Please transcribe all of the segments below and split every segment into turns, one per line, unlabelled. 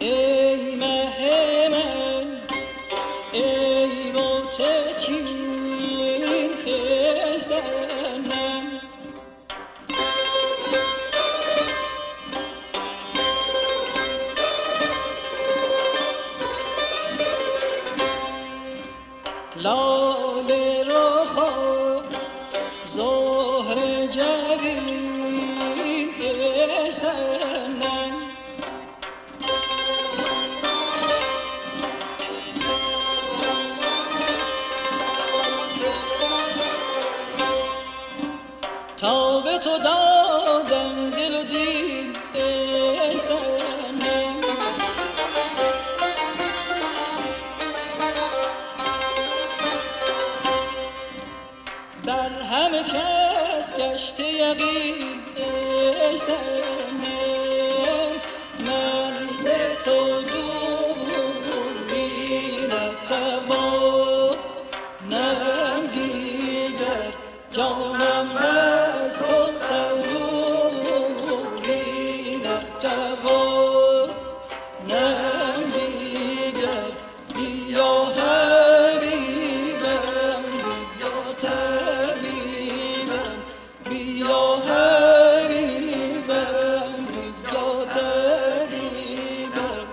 ای مه من ای متکین پسرم لاله رخا زهر جبین پسرم تا به تو دادم دل و دین ای صنم بر همه کس گشته یقین ای صنم من ز تو دور بی نتوانم دیگر جانم از تو صبوری نتوانم دیگر بیا حبیبم بیا طبیبم بیا حبیبم بیا طبیبم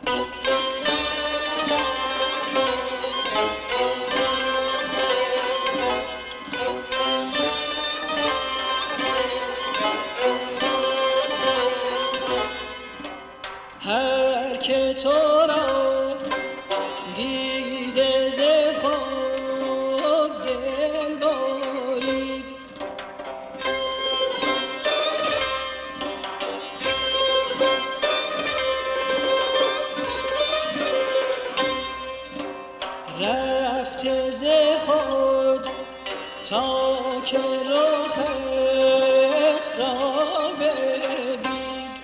هر که تو را دیده ز خواب دل برید رفته ز خود تا که رخت را بدید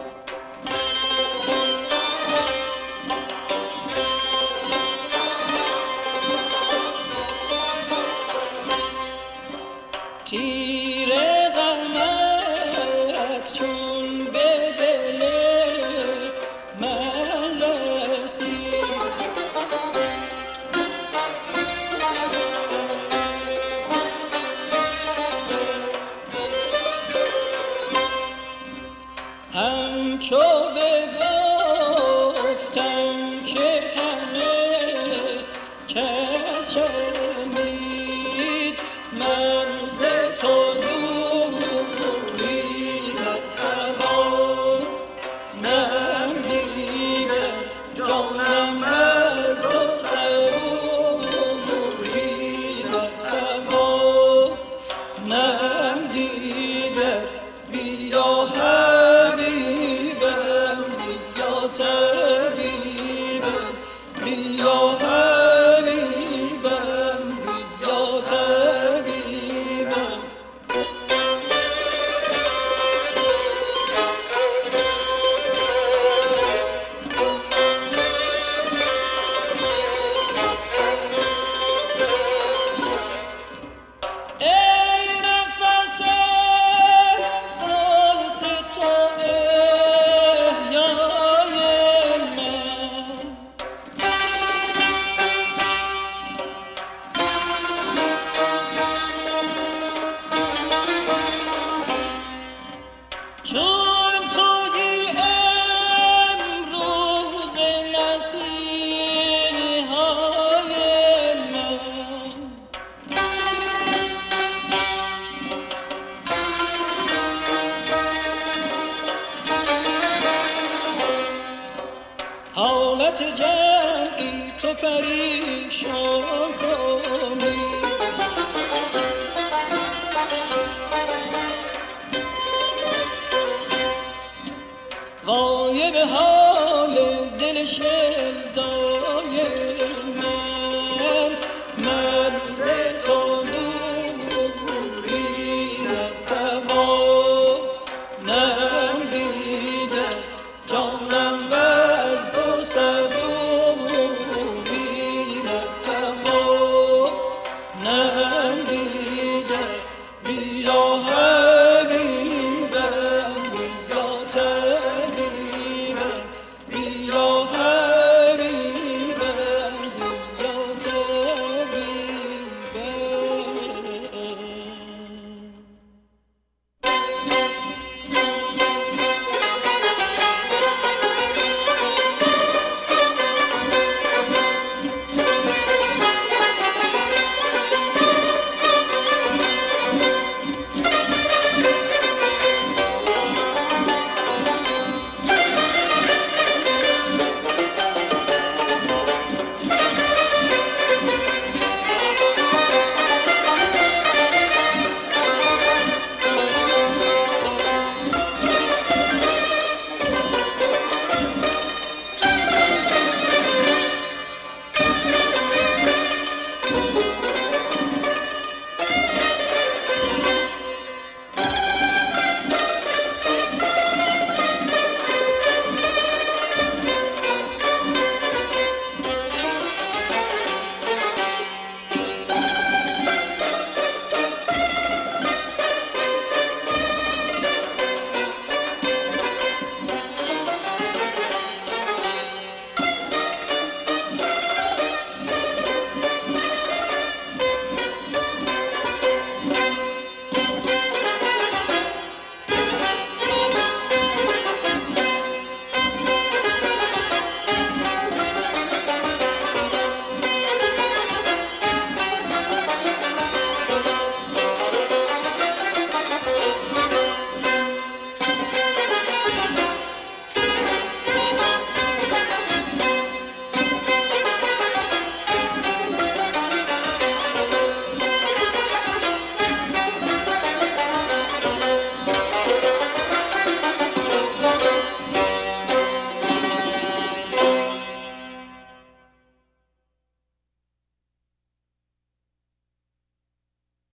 تیر غمت چون به دل من رسید همچو بگفتم که همه کس شنید من ز تو دوری نتوانم دیگر جانم از تو صبوری نتوانم دیگر بیا حبیبم بیا طبیبم بیا حبیبم بیا طبیبم ای نفس قدس تو احیای من چون تویی امروز مسیحای من حالت جمعی تو پریشان کنی وای به